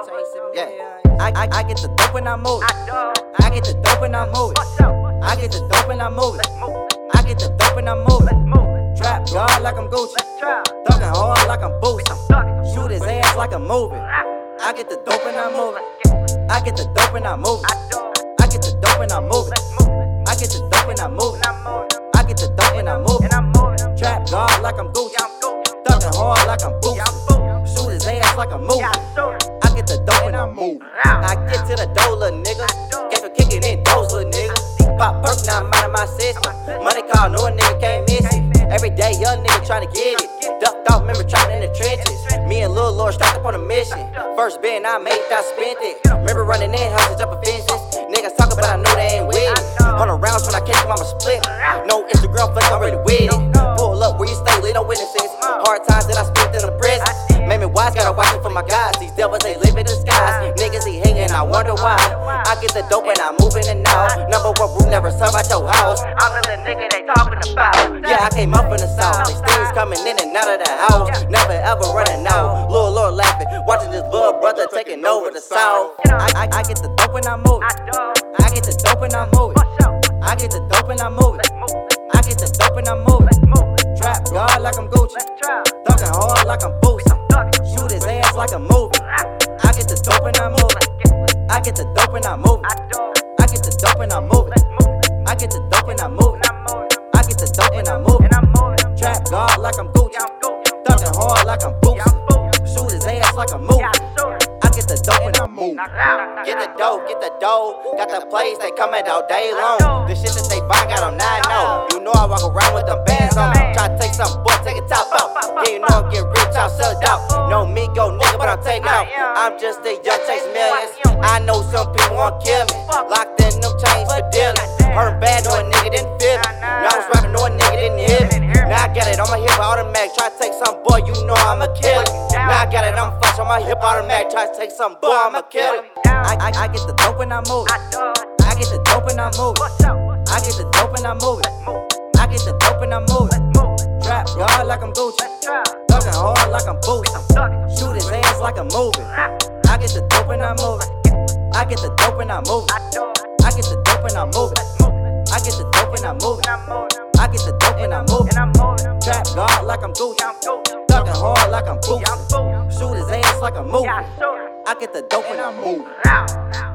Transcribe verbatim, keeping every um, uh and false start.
Yeah, I, I, I get the dope when I move it. I get the dope when I move it. I get the dope when I move it. I get the dope when I move it. Trap God like I'm Gucci. Thuggin' hard like I'm Boosie. Shoot his ass like a movie. I get the dope when I move it. I get the dope when I move it. I get the dope when I move it. I get the dope when I move it. I get the dope when I move it. Trap God like I'm Gucci. Thuggin' hard like I'm Boosie. Shoot his ass like a movie. I get the dope when I move. I get to the dough, little nigga. Get for kicking in those little niggas. Pop perk, now I'm out of my system. Money call, no a nigga can't miss it. Every day, young nigga tryna get it. Ducked off, remember trapped in the trenches. Me and Lil Lord strapped up on a mission. First band I made, I spent it. Remember running in, houses jumping fences. Niggas talking, but I know they ain't with it. Hundred rounds when I catch them, I'ma split. No Instagram flex, I'm ready with it. Pull up where you stay, lead no witnesses. Hard times that I spent in the prison. Made me wise, gotta watch it for my guys. These devils, they live in disguise. Niggas, he hanging, I wonder why. I get the dope and I'm moving in and out. Number one rule, never serve out your house. I'm the nigga they talking about. Yeah, I came up in the south. These things coming in and out of the house. Never ever running out. Lil Lord laughing, watching this little brother taking over the south. I, I, I get the dope when I move it. I get the dope when I move it. I get the dope when I move it. I get the dope when I move it. Trap God like I'm Gucci. Thuggin' hard like I'm Boosie. Shoot his ass like a movie. I get the dope when I move it. I get the dope when I move it. I get the dope when I move it. I get the dope when I move it. I get the dope when I move it. Trap God like I'm Gucci. Thuggin' hard like I'm Boosie. Shoot his ass like a movie. I get the dope when I move. Get the dope, get the dough. Got the plays, they coming all day long. The shit that they buy got them nine know. You know I walk around with them bands on. Try to take some boy, take a top out. Yeah, you know I'm getting rich, I'll sell it out. No me go nigga, but I'm taking out. I'm just a young chase millions. I know some people want to kill me. Locked in them chains for dealing. Heard bad, no a nigga didn't feel it. Now I was rapping, no a nigga didn't hit me. Now I got it on my hip automatic. Try to take some boy, you know I'm a killer. Now I got it, I'm flush on my hip automatic. Try to take some boy, I'm a killer. I, I, I get the dope when I move it. I get the dope when I move it. I get the dope when I move it. I get the dope when I move it. Trap God like I'm Gucci. Thuggin' hard like I'm Boosie. Shoot his ass like a movie. I get the dope when I move it. I get the dope when I move it. I get the dope when I move it. I get the dope when I move it. I get the dope when I move it. Trap God like I'm Gucci. Thuggin' hard like I'm Boosie. Shoot his ass like a movie. I get the dope when I move.